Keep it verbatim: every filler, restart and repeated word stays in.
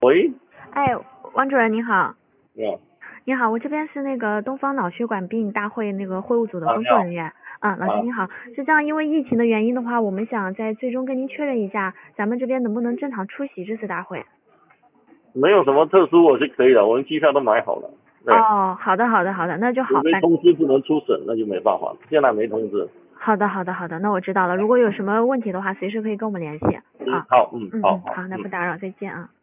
喂， 哎，王主任你好。 你好。 你好，我这边是那个东方脑血管病大会那个会务组的啊， 工你好。 作人员。嗯，老师啊， 你好，是这样，因为疫情的原因的话，我们想在最终跟您确认一下，咱们这边能不能正常出席这次大会。 没有什么特殊，我是可以的，我们机票都买好了。对， 哦，好的好的好的，那就好。 除非反通知不能出省，那就没办法，现在没通知。 好的好的好的，那我知道了，如果有什么问题的话，随时可以跟我们联系。啊， 好，嗯，好好， 嗯嗯，好，那嗯。 不打扰，再见啊。